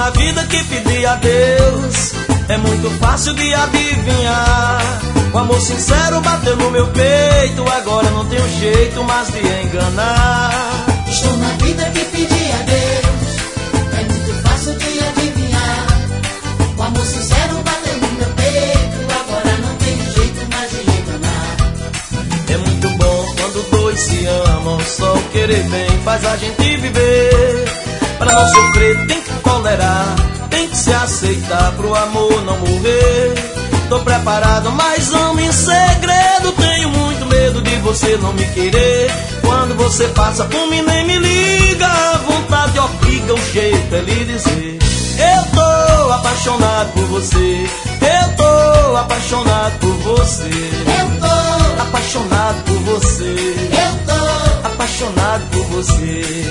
na vida que pedi a Deus, é muito fácil de adivinhar. O amor sincero bateu no meu peito, agora não tenho jeito mais de enganar. Estou na vida que pedi a Deus, é muito fácil de adivinhar. O amor sincero bateu no meu peito, agora não tenho jeito mais de enganar. É muito bom quando dois se amam, só o querer bem faz a gente viver. Pra não sofrer tem que tolerar, tem que se aceitar pro amor não morrer. Tô preparado, mas amo em segredo, tenho muito medo de você não me querer. Quando você passa por mim nem me liga, a vontade obriga, o jeito é lhe dizer: eu tô apaixonado por você, eu tô apaixonado por você, Eu tô apaixonado por você, Eu tô apaixonado por você.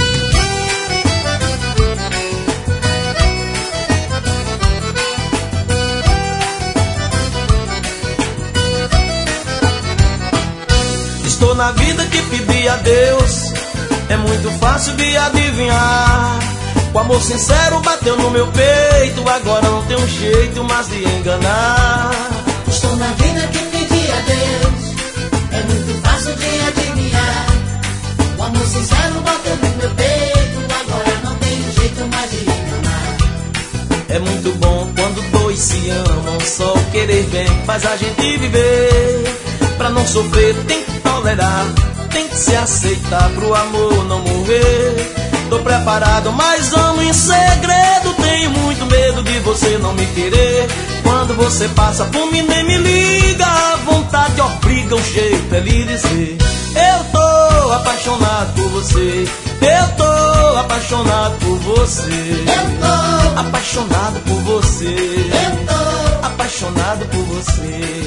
Estou na vida que pedi a Deus, é muito fácil de adivinhar. O amor sincero bateu no meu peito, agora não tem um jeito mais de enganar. Estou na vida que pedi a Deus, é muito fácil de adivinhar. O amor sincero bateu no meu peito, agora não tenho jeito mais de enganar. É muito bom quando dois se amam, só o querer bem faz a gente viver. Pra não sofrer tem que tolerar, tem que se aceitar pro amor não morrer. Tô preparado, mas amo em segredo, tenho muito medo de você não me querer. Quando você passa por mim nem me liga, a vontade obriga, o jeito é lhe dizer: eu tô apaixonado por você, eu tô apaixonado por você, Eu tô apaixonado por você, Eu tô apaixonado por você.